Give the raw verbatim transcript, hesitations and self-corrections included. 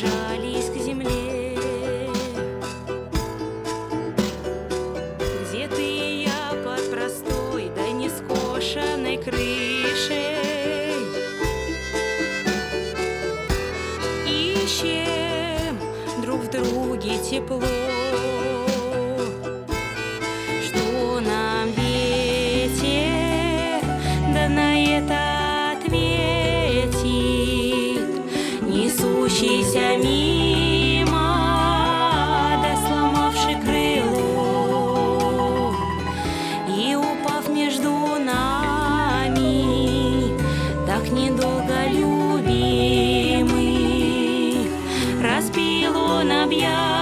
прижались к земле. Где ты и я под простой, да не скошенной крышей? Ищем друг в друге тепло. Что нам ветер, да на это ответит, несущийся мимо, да сломавший крыло, и упав между нами, так недолго любимый, разбил он объятия